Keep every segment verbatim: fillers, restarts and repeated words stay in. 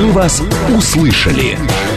Мы вас услышали.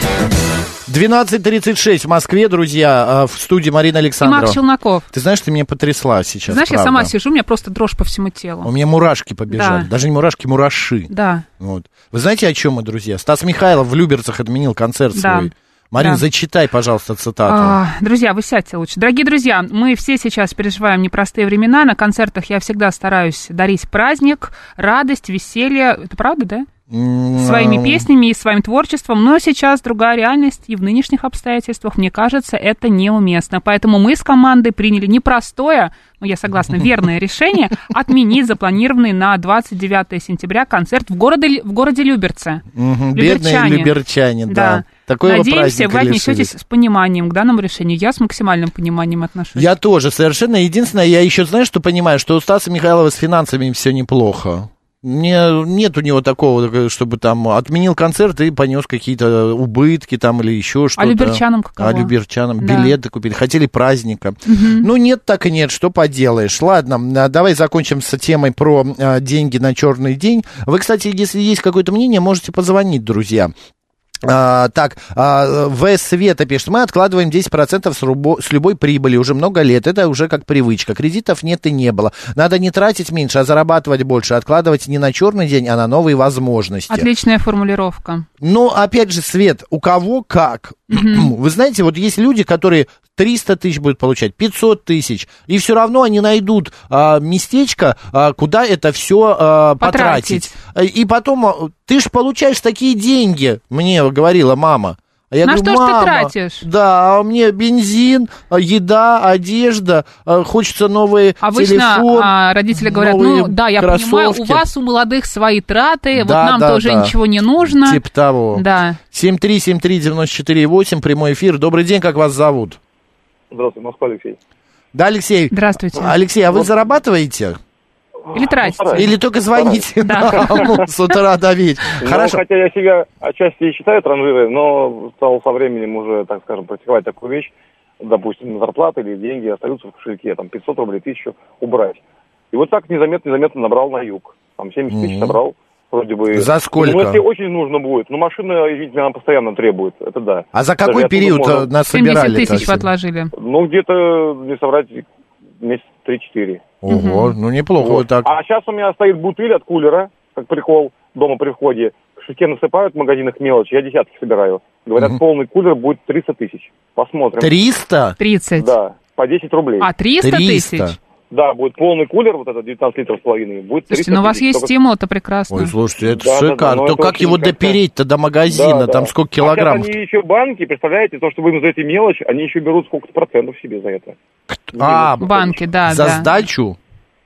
двенадцать тридцать шесть в Москве, друзья, в студии Марина Александрова. И Марк Челноков. Ты знаешь, ты меня потрясла сейчас, Знаешь, правда. я сама сижу, у меня просто дрожь по всему телу. У меня мурашки побежали. Да. Даже не мурашки, мураши. Да. Вот. Вы знаете, о чем мы, друзья? Стас Михайлов в Люберцах отменил концерт да. свой. Марина, да. зачитай, пожалуйста, цитату. А, друзья, вы сядьте лучше. Дорогие друзья, мы все сейчас переживаем непростые времена. На концертах я всегда стараюсь дарить праздник, радость, веселье. Это правда, да? Своими песнями и своим творчеством, но сейчас другая реальность, и в нынешних обстоятельствах, мне кажется, это неуместно. Поэтому мы с командой приняли непростое, но я согласна, верное решение отменить запланированный на двадцать девятое сентября концерт в городе, в городе Люберцы. Угу, бедные люберчане, да. да. Такого Надеемся, вы отнесетесь с пониманием к данному решению. Я с максимальным пониманием отношусь. Я тоже, совершенно. Единственное, я еще, знаешь, что понимаю, что у Стаса Михайлова с финансами все неплохо. Не, нет у него такого, чтобы там отменил концерт и понес какие-то убытки там или еще что-то. А люберчанам каково? А люберчанам да. билеты купили, хотели праздника. Угу. Ну, нет, так и нет, что поделаешь. Ладно, давай закончим с темой про а, деньги на черный день. Вы, кстати, если есть какое-то мнение, можете позвонить, друзья. А, так, а, В. Света пишет, мы откладываем десять процентов с, рубо, с любой прибыли уже много лет, это уже как привычка, кредитов нет и не было, надо не тратить меньше, а зарабатывать больше, откладывать не на черный день, а на новые возможности. Отличная формулировка. Ну, опять же, Свет, у кого как, mm-hmm. вы знаете, вот есть люди, которые триста тысяч будут получать, пятьсот тысяч, и все равно они найдут а, местечко, а, куда это все а, потратить. потратить. И потом, ты же получаешь такие деньги, мне говорила мама. А я на говорю, что ж мама, ты тратишь? Да, мне бензин, еда, одежда, хочется новые Обычно телефон. А, родители говорят, ну да, я кроссовки. понимаю, у вас, у молодых, свои траты, да, вот нам да, тоже да. ничего не нужно. Типа того. Да. семь три семь три девять четыре восемь, прямой эфир. Добрый день, как вас зовут? Здравствуйте, Москва, Алексей. Да, Алексей. Здравствуйте. Алексей, а вы вот. зарабатываете? Или тратите? Или только звоните нам с утра до вечера. Хорошо. Хотя я себя отчасти и считаю транжирой, но стал со временем уже, так скажем, практиковать такую вещь. Допустим, зарплата или деньги остаются в кошельке, там пятьсот рублей, тысячу убрать. И вот так незаметно-незаметно набрал на юг. Там семьдесят тысяч собрал. Вроде бы. За сколько? Ну, если очень нужно будет. Ну, машина, извините, она постоянно требует. Это да. А за какой период можно... нас собирали? семьдесят тысяч вы отложили. Ну, где-то, не соврать, месяца три-четыре. Ого, угу. ну неплохо вот. вот так. А сейчас у меня стоит бутыль от кулера, как прикол, дома при входе. В кошельке насыпают в магазинах мелочь, я десятки собираю. Говорят, угу. полный кулер будет триста тысяч. Посмотрим. триста? тридцать. Да, по десять рублей. А, триста тысяч? Да, будет полный кулер, вот этот девятнадцать литров с половиной. Будет слушайте, ну у вас есть только... стимул, это прекрасно. Ой, слушайте, это да, шикарно. да, да, то как его как-то... допереть-то до магазина, да, там да. сколько килограммов? А сейчас они еще банки, представляете, то, что вы им за эти мелочь, они еще берут сколько-то процентов себе за это. А, банки, да, за да. сдачу?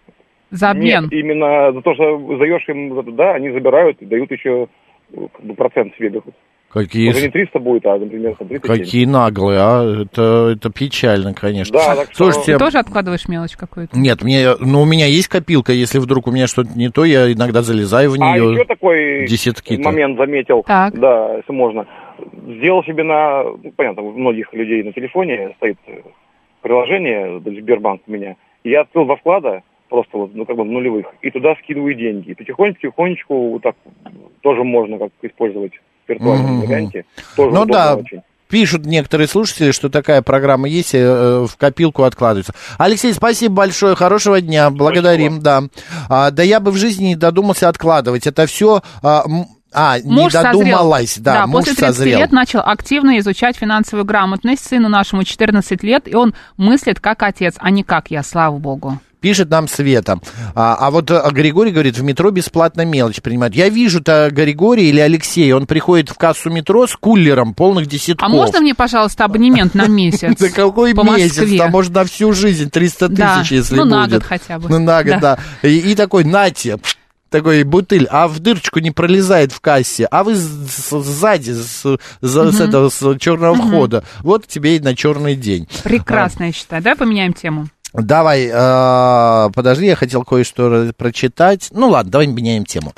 За обмен? Нет, именно за то, что сдаешь им, да, они забирают и дают еще как бы, процент себе берут. Какие... Уже не триста будет, а, например, тридцать семь. Какие наглые, а? Это, это печально, конечно. Да, так Слушайте, ты тоже откладываешь мелочь какую-то? Нет, мне, ну, у меня есть копилка, если вдруг у меня что-то не то, я иногда залезаю в нее. А еще такой десятки-то. момент заметил, так. да, если можно. Сделал себе на, ну, понятно, у многих людей на телефоне стоит приложение, Сбербанк у меня, и я открыл во вклада, просто вот, ну, как бы в нулевых, и туда скидываю деньги. И потихонечку-потихонечку вот так тоже можно как использовать в виртуальном варианте. Тоже ну да, очень. Пишут некоторые слушатели, что такая программа есть, э, в копилку откладывается. Алексей, спасибо большое, хорошего дня, благодарим, да. А, да я бы в жизни не додумался откладывать, это все... А, А, муж не додумалась, созрел. да, да, муж после тридцати созрел. лет начал активно изучать финансовую грамотность. Сыну нашему четырнадцать лет, и он мыслит как отец, а не как я, слава богу. Пишет нам Света. А, а вот Григорий говорит, в метро бесплатно мелочь принимают. Я вижу-то Григорий или Алексей, он приходит в кассу метро с кулером полных десятков. А можно мне, пожалуйста, абонемент на месяц? Да какой месяц? Там может на всю жизнь триста тысяч, если будет. Ну, на год хотя бы. Ну, на год, да. И такой, нате, такой бутыль, а в дырочку не пролезает в кассе, а вы сзади, с, uh-huh. с этого, с черного uh-huh. входа. Вот тебе и на черный день. Прекрасно, а. я считаю. Давай поменяем тему. Давай, э, подожди, я хотел кое-что прочитать. Ну ладно, давай меняем тему.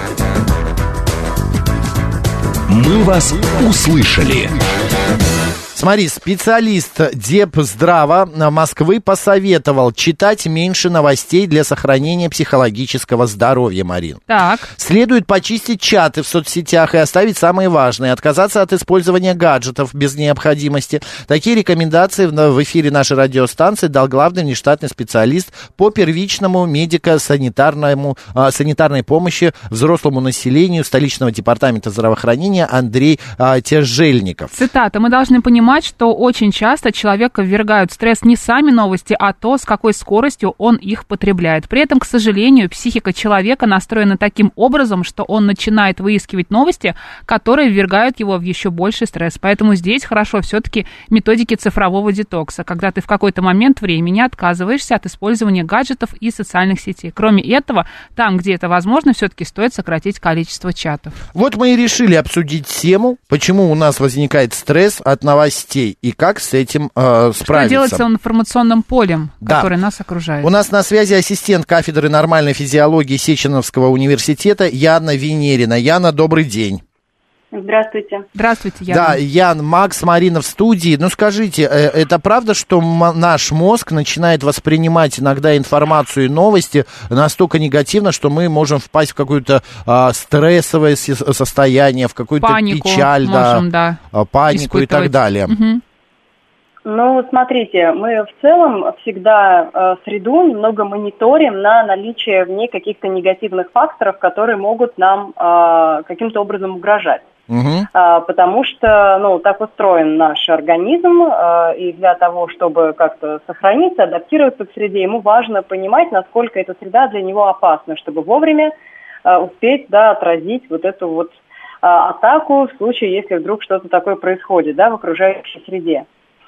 Мы вас услышали. Смотри, специалист Депздрава Москвы посоветовал читать меньше новостей для сохранения психологического здоровья, Марин. Так. Следует почистить чаты в соцсетях и оставить самые важные, отказаться от использования гаджетов без необходимости. Такие рекомендации в эфире нашей радиостанции дал главный внештатный специалист по первичному медико-санитарному, санитарной помощи взрослому населению столичного департамента здравоохранения Андрей а, Тяжельников. Цитата. Мы должны понимать, что очень часто человека ввергают в стресс не сами новости, а то, с какой скоростью он их потребляет. При этом, к сожалению, психика человека настроена таким образом, что он начинает выискивать новости, которые ввергают его в еще больший стресс. Поэтому здесь хорошо все-таки методики цифрового детокса, когда ты в какой-то момент времени отказываешься от использования гаджетов и социальных сетей. Кроме этого, там, где это возможно, все-таки стоит сократить количество чатов. Вот мы и решили обсудить тему, почему у нас возникает стресс от новостей и как с этим э, справиться. Что делать с информационным полем, да. которое нас окружает? У нас на связи ассистент кафедры нормальной физиологии Сеченовского университета Яна Венерина. Яна, добрый день. Здравствуйте. Здравствуйте, Яна. Да, Ян, Макс, Марина в студии. Ну, скажите, это правда, что наш мозг начинает воспринимать иногда информацию и новости настолько негативно, что мы можем впасть в какое-то а, стрессовое состояние, в какую-то панику печаль, можем, да, да, панику и так далее? Угу. Ну, смотрите, мы в целом всегда э, среду немного мониторим на наличие в ней каких-то негативных факторов, которые могут нам э, каким-то образом угрожать. Угу. А, потому что, ну, так устроен наш организм, а, и для того, чтобы как-то сохраниться, адаптироваться к среде, ему важно понимать, насколько эта среда для него опасна, чтобы вовремя а, успеть, да, отразить вот эту вот а, атаку в случае, если вдруг что-то такое происходит, да, в окружающей среде.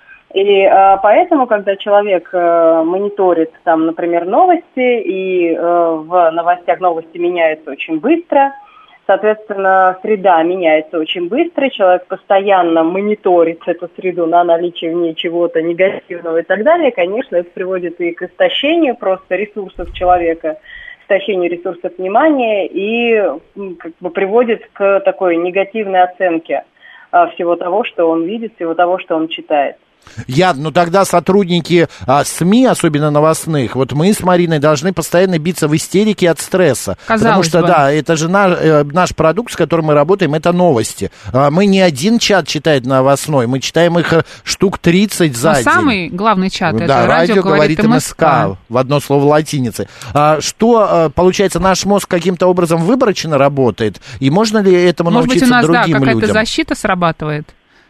И а, поэтому, когда человек а, мониторит, там, например, новости, и а, в новостях новости меняются очень быстро, соответственно, среда меняется очень быстро, человек постоянно мониторит эту среду на наличие в ней чего-то негативного и так далее. Конечно, это приводит и к истощению просто ресурсов человека, истощению ресурсов внимания и как бы приводит к такой негативной оценке всего того, что он видит, всего того, что он читает. Ян, ну тогда сотрудники а, СМИ, особенно новостных, вот мы с Мариной должны постоянно биться в истерике от стресса. Казалось потому что, бы. да, это же наш, э, наш продукт, с которым мы работаем, это новости. А, мы не один чат читаем новостной, мы читаем их штук тридцать за Но день. самый главный чат, да, это радио, радио говорит говорит МСК, в одно слово латиницы. А, что, а, получается, наш мозг каким-то образом выборочно работает? И можно ли этому Может быть, научиться у нас, другим да, какая-то людям? защита срабатывает?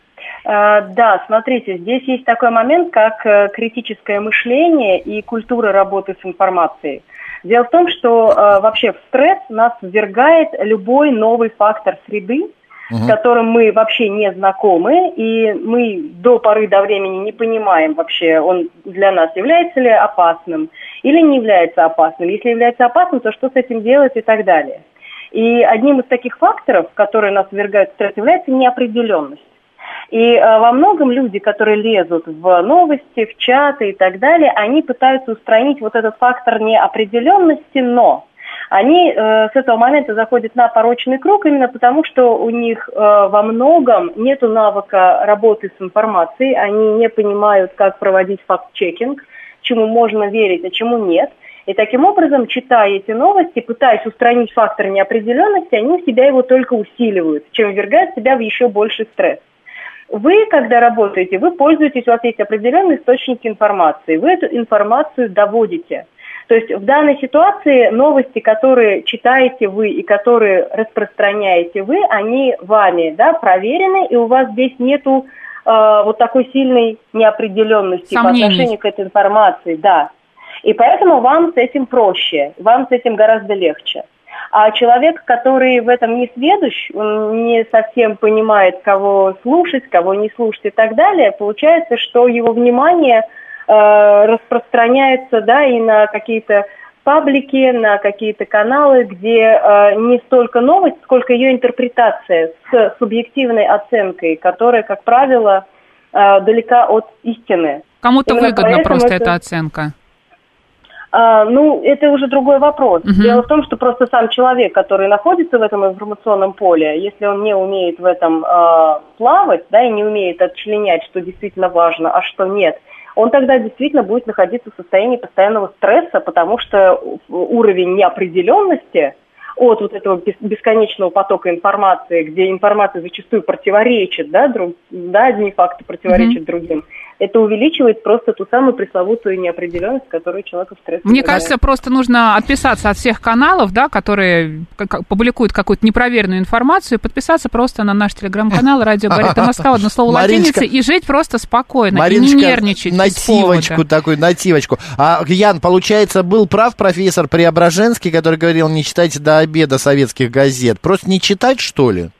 Да, смотрите, здесь есть такой момент, как критическое мышление и культура работы с информацией. Дело в том, что вообще в стресс нас ввергает любой новый фактор среды, с которым мы вообще не знакомы, и мы до поры до времени не понимаем вообще, он для нас является ли опасным или не является опасным. Если является опасным, то что с этим делать и так далее. И одним из таких факторов, которые нас ввергают в стресс, является неопределенность. И э, во многом люди, которые лезут в новости, в чаты и так далее, они пытаются устранить вот этот фактор неопределенности, но они э, с этого момента заходят на порочный круг именно потому, что у них э, во многом нету навыка работы с информацией, они не понимают, как проводить факт-чекинг, чему можно верить, а чему нет. И таким образом, читая эти новости, пытаясь устранить фактор неопределенности, они в себя его только усиливают, чем ввергают себя в еще больший стресс. Вы, когда работаете, вы пользуетесь, у вас есть определенные источники информации, вы эту информацию доводите. То есть в данной ситуации новости, которые читаете вы и которые распространяете вы, они вами, да, проверены, и у вас здесь нету э, вот такой сильной неопределенности сомнений по отношению к этой информации, да. И поэтому вам с этим проще, вам с этим гораздо легче. А человек, который в этом не сведущ, он не совсем понимает, кого слушать, кого не слушать и так далее, получается, что его внимание э, распространяется, да, и на какие-то паблики, на какие-то каналы, где э, не столько новость, сколько ее интерпретация с субъективной оценкой, которая, как правило, э, далека от истины. Кому-то Именно выгодна просто это... эта оценка. А, ну, это уже другой вопрос. Uh-huh. Дело в том, что просто сам человек, который находится в этом информационном поле, если он не умеет в этом а, плавать, да, и не умеет отчленять, что действительно важно, а что нет, он тогда действительно будет находиться в состоянии постоянного стресса, потому что уровень неопределенности от вот этого бесконечного потока информации, где информация зачастую противоречит, да, друг, да одни факты противоречат mm-hmm. другим, это увеличивает просто ту самую пресловутую неопределенность, которую человека в стрессе. Мне вызывает. кажется, просто нужно отписаться от всех каналов, да, которые как, публикуют какую-то непроверенную информацию, и подписаться просто на наш телеграм-канал «Радио говорит Москва», одно слово латиница, и жить просто спокойно, и не нервничать. Нативочку такую, нативочку. А, Ян, получается, был прав профессор Преображенский, который говорил, не читайте до обеда советских газет. Просто не читать, что ли?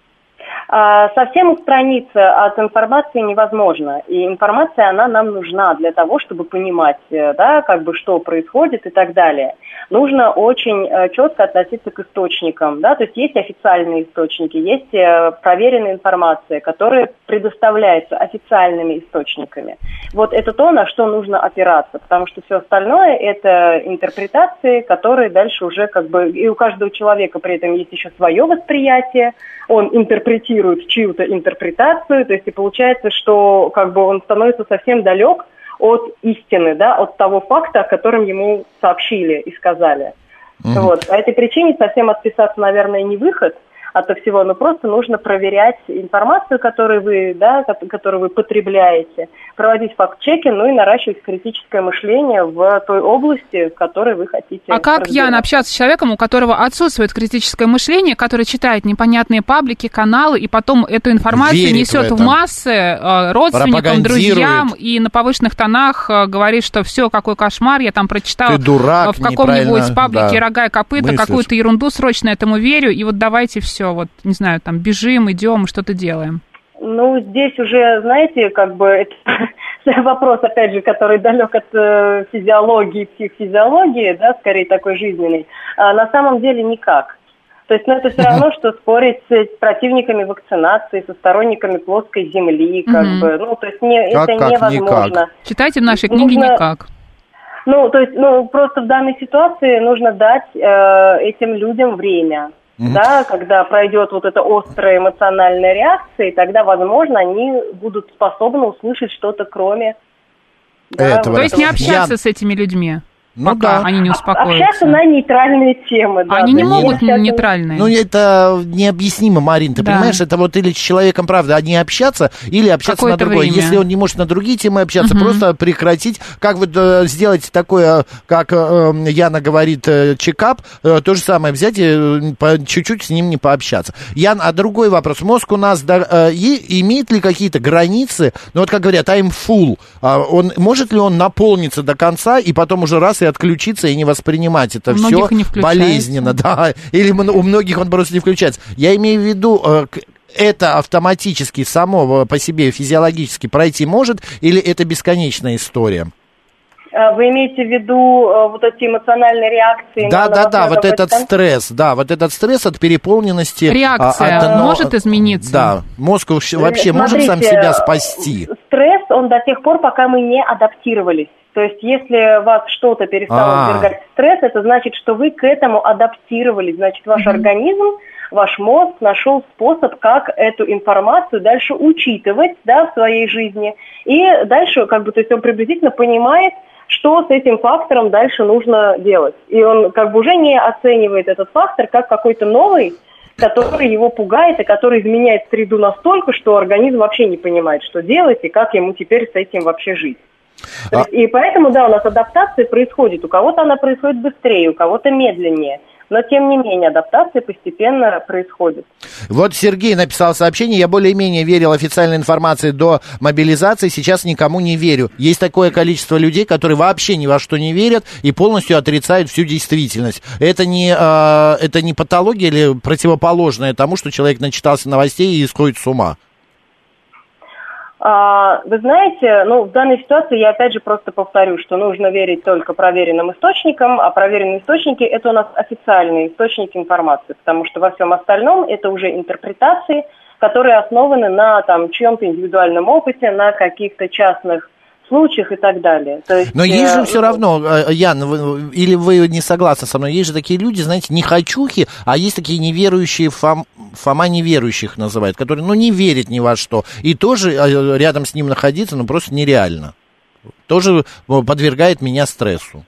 А, совсем устраниться от информации невозможно. И информация, она нам нужна для того, чтобы понимать, да, как бы, что происходит и так далее. Нужно очень четко относиться к источникам. Да? То есть есть официальные источники, есть проверенная информация, которая предоставляется официальными источниками. Вот это то, на что нужно опираться, потому что все остальное – это интерпретации, которые дальше уже как бы… И у каждого человека при этом есть еще свое восприятие, он интерпретирует чью-то интерпретацию, то есть и получается, что как бы он становится совсем далек от истины, да, от того факта, о котором ему сообщили и сказали. Mm-hmm. Вот. По этой причине совсем отписаться, наверное, не выход от всего, но просто нужно проверять информацию, которую вы, да, которую вы потребляете, проводить факт-чеки, ну и наращивать критическое мышление в той области, в которой вы хотите. А как, Ян, общаться с человеком, у которого отсутствует критическое мышление, который читает непонятные паблики, каналы, и потом эту информацию верит несет в, в массы родственникам, друзьям, и на повышенных тонах говорит, что все, какой кошмар, я там прочитал дурак, в каком-нибудь паблике да, «Рога и копыта», мыслишь. Какую-то ерунду, срочно этому верю, и вот давайте все. Вот, не знаю, там, бежим, идем, что-то делаем? Ну, здесь уже, знаете, как бы, это вопрос, опять же, который далек от э, физиологии, психофизиологии, да, скорее такой жизненный, а на самом деле никак. То есть, ну, это все равно, что спорить с противниками вакцинации, со сторонниками плоской земли, как угу. бы, ну, то есть, не, как, это как невозможно. Никак. Читайте в нашей книге нужно... никак. Ну, то есть, ну, просто в данной ситуации нужно дать э, этим людям время. Mm-hmm. Да, когда пройдет вот эта острая эмоциональная реакция, и тогда, возможно, они будут способны услышать что-то кроме да, этого. То есть не общаться Я... с этими людьми? Ну, пока да. они не успокоятся. Общаться на нейтральные темы. Да, они не да, могут общаться... нейтральные. Ну, это необъяснимо, Марин, ты да. понимаешь, это вот или с человеком, правда, одни общаться, или общаться Какое-то на другое. Время. Если он не может на другие темы общаться, угу. просто прекратить, как вот э, сделать такое, как э, Яна говорит, э, чекап, э, то же самое взять и по, чуть-чуть с ним не пообщаться. Ян, а другой вопрос. Мозг у нас да, э, и, имеет ли какие-то границы, ну вот как говорят, I'm full, э, он, может ли он наполниться до конца и потом уже раз и отключиться и не воспринимать это все болезненно, да, или у многих он просто не включается. Я имею в виду, это автоматически само по себе физиологически пройти может, или это бесконечная история? Вы имеете в виду вот эти эмоциональные реакции? Да, да, да, вот этот стресс, да, вот этот стресс от переполненности. Реакция от, может но, измениться? Да, мозг вообще Смотрите, может сам себя спасти. Стресс, он до тех пор, пока мы не адаптировались. То есть, если вас что-то перестало ввергать в стресс, это значит, что вы к этому адаптировались. Значит, ваш mm-hmm. организм, ваш мозг нашел способ, как эту информацию дальше учитывать, да, в своей жизни. И дальше, как бы, то есть он приблизительно понимает, что с этим фактором дальше нужно делать. И он как бы уже не оценивает этот фактор как какой-то новый, который его пугает и который изменяет среду настолько, что организм вообще не понимает, что делать и как ему теперь с этим вообще жить. То есть, и поэтому, да, у нас адаптация происходит. У кого-то она происходит быстрее, у кого-то медленнее. Но, тем не менее, адаптация постепенно происходит. Вот Сергей написал сообщение. Я более-менее верил официальной информации до мобилизации, сейчас никому не верю. Есть такое количество людей, которые вообще ни во что не верят и полностью отрицают всю действительность. Это не, э, это не патология или противоположное тому, что человек начитался новостей и сходит с ума? Вы знаете, ну, в данной ситуации я опять же просто повторю, что нужно верить только проверенным источникам, а проверенные источники – это у нас официальные источники информации, потому что во всем остальном это уже интерпретации, которые основаны на там, чьем-то индивидуальном опыте, на каких-то частных случаях и так далее. То есть, Но есть же э, все равно, Ян, вы, или вы не согласны со мной, есть же такие люди, знаете, не хочухи, а есть такие неверующие, фом, Фома неверующих называют, которые, ну, не верят ни во что, и тоже рядом с ним находиться, ну, просто нереально. Тоже подвергает меня стрессу.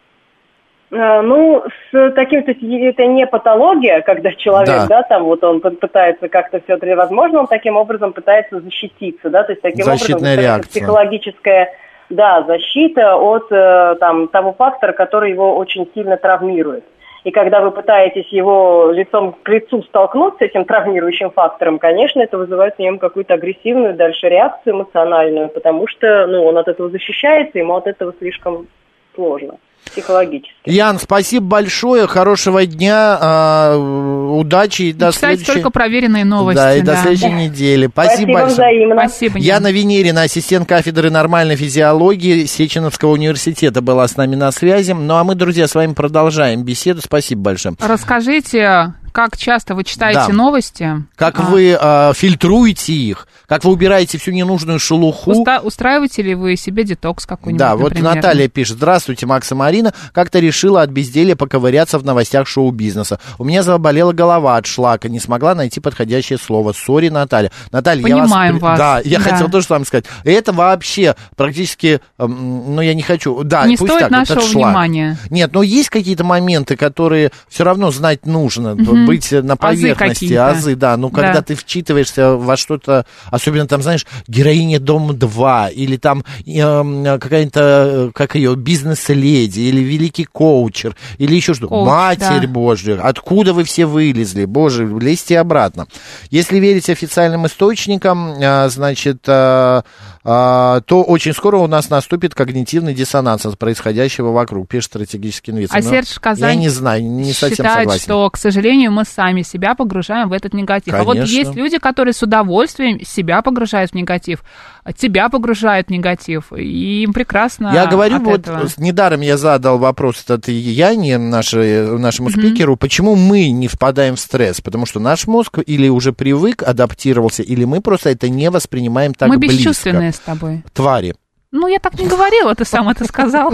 Ну, с таким, то есть это не патология, когда человек, да, да там вот он пытается как-то все это возможно, он таким образом пытается защититься, да, то есть таким защитная образом реакция. Психологическая, да, защита от там того фактора, который его очень сильно травмирует. И когда вы пытаетесь его лицом к лицу столкнуть с этим травмирующим фактором, конечно, это вызывает в нем какую-то агрессивную дальше реакцию эмоциональную, потому что, ну, он от этого защищается, ему от этого слишком сложно. Психологически. Ян, спасибо большое, хорошего дня, э, удачи и до Читайте следующей... только проверенные новости. Да, и да. до следующей да. недели. Спасибо, Спасибо большое. взаимно. Спасибо, Яна Венерина, ассистент кафедры нормальной физиологии Сеченовского университета, была с нами на связи. Ну, а мы, друзья, с вами продолжаем беседу. Спасибо большое. Расскажите, как часто вы читаете Да. новости? Как а. вы э, фильтруете их, как вы убираете всю ненужную шелуху. Уста- устраиваете ли вы себе детокс какой-нибудь, Да, вот например? Наталья пишет. Здравствуйте, Макс и Марина. Как-то решила от безделья поковыряться в новостях шоу-бизнеса. У меня заболела голова от шлака, не смогла найти подходящее слово. Сори, Наталья. Наталья, Понимаем я вас... вас. Да, я да. хотел тоже с вами сказать. Это вообще практически... Ну, я не хочу... Да, не пусть стоит так, нашего этот шлак. внимания. Нет, но есть какие-то моменты, которые все равно знать нужно, угу. быть на поверхности, азы, азы, да. Ну, когда да. ты вчитываешься во что-то, особенно там, знаешь, героиня Дом-два, или там э, какая-то, как ее, бизнес-леди, или великий коучер, или еще что-то. Коуч, Матерь да. Божья, откуда вы все вылезли? Боже, лезьте обратно. Если верить официальным источникам, э, значит... Э, то очень скоро у нас наступит когнитивный диссонанс от происходящего вокруг, пишет стратегический инвестор. А Серж Казань я не знаю, не совсем считает, согласен. что, к сожалению, мы сами себя погружаем в этот негатив. Конечно. А вот есть люди, которые с удовольствием себя погружают в негатив, тебя погружают в негатив, и им прекрасно Я говорю, от вот этого. недаром я задал вопрос этот Яне, нашей, нашему Mm-hmm. спикеру, почему мы не впадаем в стресс, потому что наш мозг или уже привык, адаптировался, или мы просто это не воспринимаем так мы близко. Мы бесчувственные с тобой. Твари. Ну, я так не говорила, ты сам это сказал.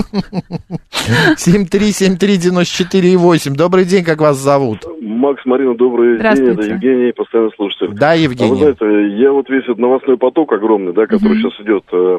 семь три семь три девяносто четыре восемь. Добрый день, как вас зовут? Макс, Марина, добрый день, это Евгений, постоянный слушатель. Да, Евгений. А вы знаете, я вот весь этот новостной поток огромный, да, который mm-hmm. сейчас идет, э,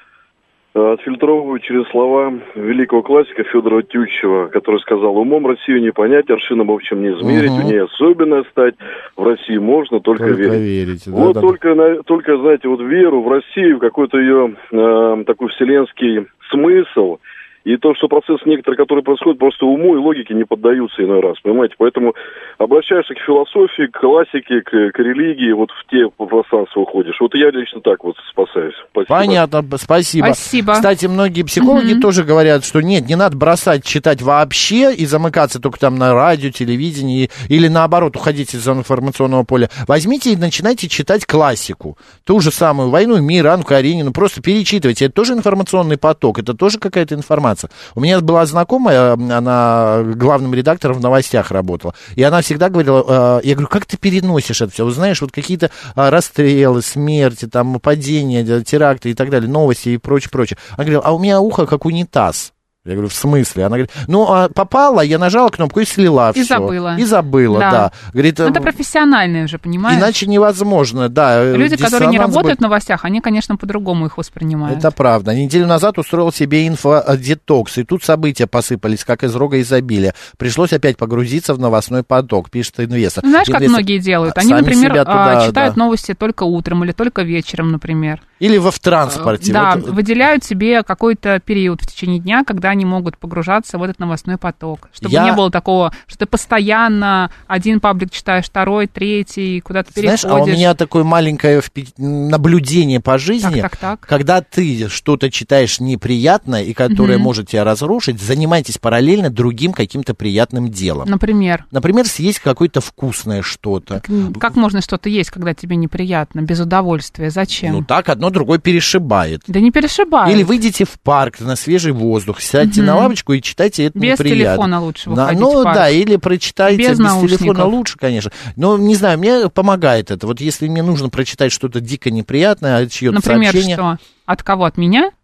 отфильтровываю через слова великого классика Федора Тютчева, который сказал: умом Россию не понять, аршином в общем не измерить, uh-huh. в ней особенно стать, в России можно только, только верить. верить. Вот да, только, да. На, только, знаете, вот веру в Россию, какой-то ее э, такой вселенский смысл, и то, что процессы некоторые, которые происходят, просто уму и логике не поддаются иной раз, понимаете? Поэтому обращаешься к философии, к классике, к, к религии, вот в те пространства уходишь. Вот я лично так вот спасаюсь. Спасибо. Понятно, спасибо. Спасибо. Кстати, многие психологи mm-hmm. тоже говорят, что нет, не надо бросать читать вообще и замыкаться только там на радио, телевидении, или наоборот, уходить из информационного поля. Возьмите и начинайте читать классику. Ту же самую «Войну и мир», Анну Каренину, просто перечитывайте. Это тоже информационный поток, это тоже какая-то информация. У меня была знакомая, она главным редактором в новостях работала, и она всегда говорила, я говорю, как ты переносишь это все? Вы знаешь, вот какие-то расстрелы, смерти, там, падения, теракты и так далее, новости и прочее, прочее. Она говорила, а у меня ухо как унитаз. Я говорю, в смысле? Она говорит, ну, а попала, я нажала кнопку и слила и все. Забыла. И забыла, да. да. Говорит, это профессиональное уже, понимаешь? Иначе невозможно, да. Люди, которые не работают будет... в новостях, они, конечно, по-другому их воспринимают. Это правда. Неделю назад устроил себе инфодетокс, и тут события посыпались, как из рога изобилия. Пришлось опять погрузиться в новостной поток, пишет инвестор. Знаешь, инвестор... как многие делают? Они, Сами например, туда, читают да. новости только утром или только вечером, например. Или во в транспорте. Да, вот... выделяют себе какой-то период в течение дня, когда они могут погружаться в этот новостной поток. Чтобы я... не было такого, что ты постоянно один паблик читаешь, второй, третий, куда-то переходишь. Знаешь, а у меня такое маленькое наблюдение по жизни, так, так, так. когда ты что-то читаешь неприятное и которое mm-hmm. может тебя разрушить, занимайтесь параллельно другим каким-то приятным делом. Например? Например, съесть какое-то вкусное что-то. Так, как можно что-то есть, когда тебе неприятно, без удовольствия? Зачем? Ну так, одно другое перешибает. Да не перешибает. Или выйдите в парк на свежий воздух, сядьте mm-hmm. на лавочку и читайте, это без неприятно. Без телефона лучше выходить Ну в парк. да, или прочитайте без, без телефона лучше, конечно. Но не знаю, мне помогает это. Вот если мне нужно прочитать что-то дико неприятное, чье-то Например, сообщение... что? От кого? От меня?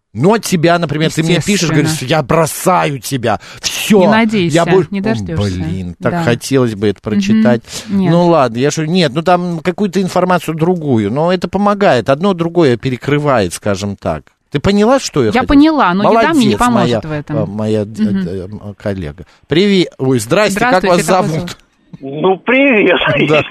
Ну, от тебя, например, ты мне пишешь, говоришь, я бросаю тебя, все. Не надейся, я буду... не дождешься. Блин, так да. хотелось бы это прочитать. Угу. Нет. Ну, ладно, я же... Нет, ну, там какую-то информацию другую, но это помогает, одно другое перекрывает, скажем так. Ты поняла, что я Я хотел? поняла, но Молодец, еда мне не поможет моя, в этом. моя угу. коллега. Привет. Ой, здрасте, как вас зовут? Ну, привет.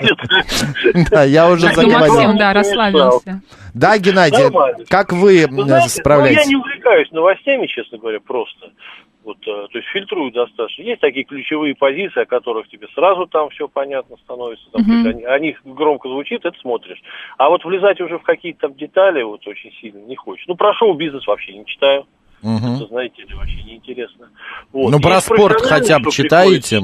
Да, я уже заговорил. Максим, да, расслабился. Да, Геннадий, как вы справляетесь? Я не увлекаюсь новостями, честно говоря, просто. Вот, то есть фильтрую достаточно. Есть такие ключевые позиции, о которых тебе сразу там все понятно становится. Там, uh-huh. они, о них громко звучит, это смотришь. А вот влезать уже в какие-то там детали вот очень сильно не хочешь. Ну, про шоу-бизнес вообще не читаю. Uh-huh. Это, знаете, это вообще неинтересно. Вот. Ну, про спорт хотя бы читаете?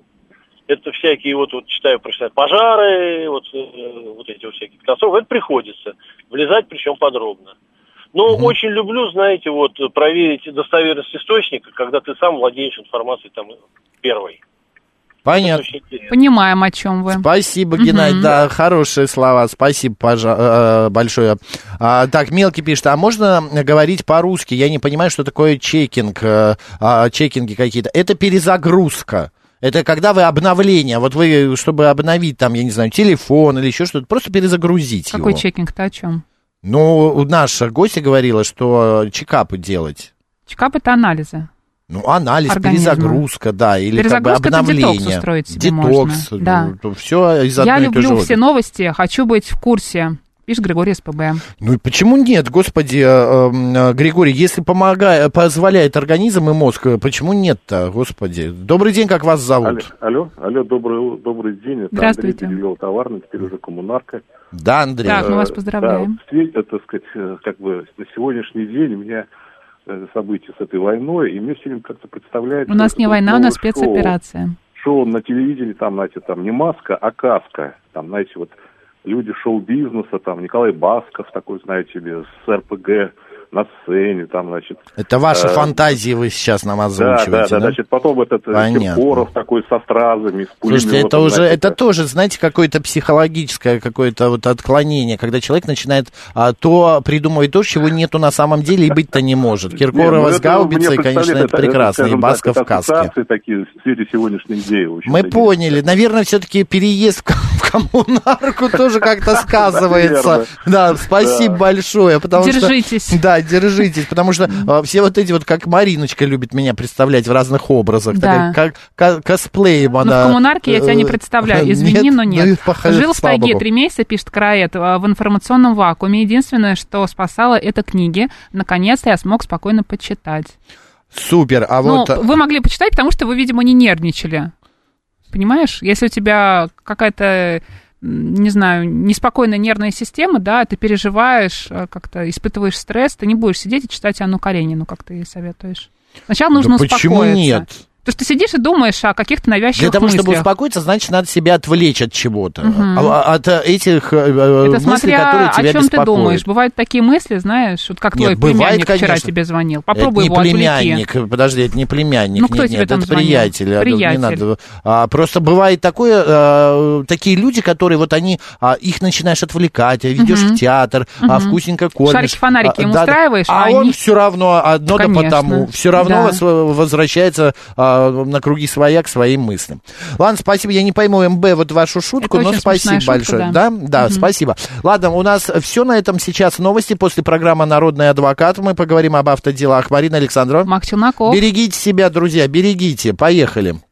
Это всякие, вот, вот читаю про пожары, вот, вот эти вот всякие катастрофы. Это приходится. Влезать причем подробно. Но угу. очень люблю, знаете, вот проверить достоверность источника, когда ты сам владеешь информацией там первой. Понятно. Понимаем, о чем вы. Спасибо, Геннадий, угу. да, хорошие слова, спасибо пожа- большое. А, так, Мелкий пишет, а можно говорить по-русски? Я не понимаю, что такое чекинг, а, чекинги какие-то. Это перезагрузка. Это когда вы обновление, вот вы, чтобы обновить там, я не знаю, телефон или еще что-то, просто перезагрузить Какой его. Какой чекинг-то о чем? Ну, наша гостья говорила, что чекапы делать. Чекап — это анализы. Ну, анализ, организма. Перезагрузка, да, или перезагрузка, как бы обновление. Это детокс устроить себе детокс, можно. Да. Все из одной Я и той же люблю все оперы. новости, хочу быть в курсе. Пишет Григорий СПБ. Ну и почему нет, господи, э, э, Григорий, если помогает, позволяет организм и мозг, почему нет-то, господи? Добрый день, как вас зовут? Алло, алло, алло добрый, добрый день, это Здравствуйте. Андрей перевел товарный, теперь уже коммунарка. Да, Андрей. Так, мы вас поздравляем. Да, это, так сказать, как бы на сегодняшний день у меня события с этой войной, и мне все время как-то представляется... У нас не война, у нас спецоперация. Шоу на телевидении, там, знаете, там не маска, а каска, там, знаете, вот люди шоу-бизнеса, там, Николай Басков такой, знаете ли, с эр пэ гэ на сцене, там, значит... Это ваши э, фантазии вы сейчас нам озвучиваете, да? Да, да, да, значит, потом этот Киркоров такой со стразами, с пулеметом. Слушайте, это уже, значит, это тоже, знаете, какое-то психологическое какое-то вот отклонение, когда человек начинает а, то придумывать то, чего нету на самом деле и быть-то не может. Киркорова не, ну, с гаубицей, конечно, это, это прекрасно, это, и Басков в каске. Такие в свете сегодняшних дней. Мы поняли, наверное, все-таки переезд в коммунарку тоже как-то сказывается. Да, спасибо большое, потому что... Держитесь. Да, держитесь, потому что э, все вот эти вот, как Мариночка любит меня представлять в разных образах, да. так, как косплеем она... Ну, в коммунарке я тебя не представляю, извини, нет, но нет. Ну, Жил в тайге три месяца, пишет Краед, в информационном вакууме. Единственное, что спасало, это книги. Наконец-то я смог спокойно почитать. Супер, а ну, вот... вы могли почитать, потому что вы, видимо, не нервничали. Понимаешь? Если у тебя какая-то... не знаю, неспокойная нервная система, да, ты переживаешь, как-то испытываешь стресс, ты не будешь сидеть и читать Анну Каренину, как ты советуешь. Сначала нужно да успокоиться. Почему нет? Потому что ты сидишь и думаешь о каких-то навязчивых Для того, мыслях. чтобы успокоиться, значит, надо себя отвлечь от чего-то. Угу. От этих э, Это мыслей, смотря которые тебя о чем беспокоят. ты думаешь. Бывают такие мысли, знаешь, вот как нет, твой бывает, племянник конечно. вчера тебе звонил. Попробуй это его не отвлеки. племянник, подожди, это не племянник. Ну, кто нет, тебе нет, там это звонил? приятель. Приятель. Не надо. А, просто бывает такое, а, такие люди, которые вот они, а, их начинаешь отвлекать, ведешь угу. в театр, угу. а, вкусненько кормишь. Шарики-фонарики а, им да, устраиваешь, а, а он они... все равно одно да потому. Все равно да. возвращается а, на круги своя к своим мыслям. Ладно, спасибо, я не пойму, МБ, вот вашу шутку, это но спасибо шутка, большое. да, да, да угу. спасибо. Ладно, у нас все на этом сейчас новости. После программы «Народный адвокат» мы поговорим об автоделах. Марина Александрова. Макс Челноков. Берегите себя, друзья, берегите. Поехали.